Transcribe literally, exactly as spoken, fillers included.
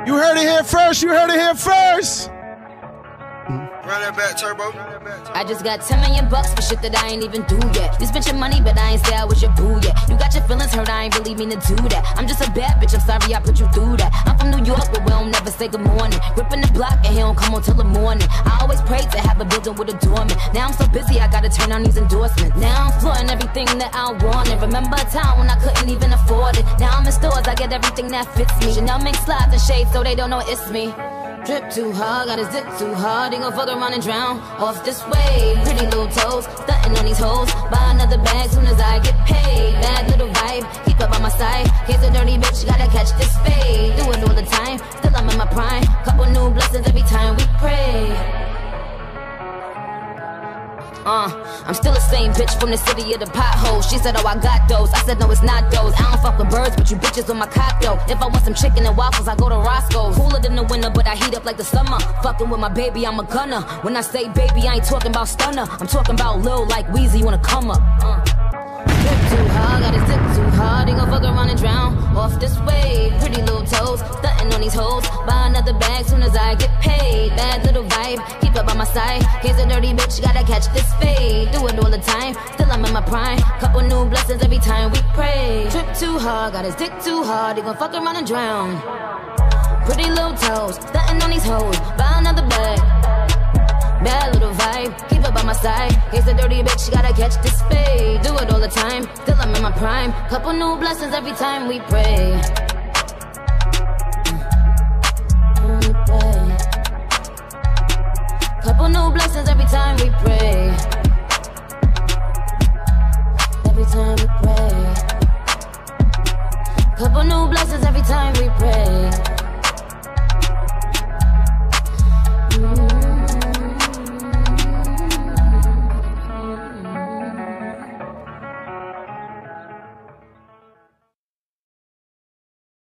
You heard it here first. You heard it here first. Run that back, Turbo. I just got ten million bucks for shit that I ain't even do yet. You spent your money, but I ain't say I was your boo yet. You got your feelings hurt, I ain't really mean to do that. I'm just a bad bitch, I'm sorry I put you through that. I'm from New York, but we don't never say good morning. Ripping the block and he don't come on till the morning. I always prayed to have a building with a doorman. Now I'm so busy, I gotta turn on these endorsements. Now I'm flaunting everything that I wanted. Remember a time when I couldn't even afford it. Now I'm in stores, I get everything that fits me. Chanel make slides and shades so they don't know it's me. Drip too hard, got a zip too hard. Ain't gon' fuck around and drown off this way. Pretty little toes, stuntin' on these hoes. Buy another bag soon as I get paid. Bad little vibe, keep up on my side. Case a dirty bitch, gotta catch this fade. Do it all the time, still I'm in my prime. Couple new blessings every time we pray. Uh, I'm still the same bitch from the city of the potholes. She said, oh, I got those. I said, no, it's not those. I don't fuck with birds, but you bitches on my cock, though. If I want some chicken and waffles, I go to Roscoe's. Cooler than the winter, but I heat up like the summer. Fucking with my baby, I'm a gunner. When I say baby, I ain't talking about stunner. I'm talking about Lil like Weezy, wanna come up. Uh. Drip too hard, got a zip too hard. Ain't gon' fuck around and drown off this way. Pretty little toes, stuntin' on these hoes. Buy another bag soon as I get paid. Bad little vibe, keep up by my side. Case a dirty bitch, gotta catch this fade. Do it all the time, still I'm in my prime. Couple new blessings every time we pray. Trip too hard, got his dick too hard. He gon' fuck around and drown. Pretty little toes, stuntin' on these hoes. Buy another bag. Bad little vibe, keep up by my side. Case a dirty bitch, gotta catch this fade. Do it all the time, still I'm in my prime. Couple new blessings every time we pray. We pray. Couple new blessings every time we pray. Every time we pray. Couple new blessings every time we pray.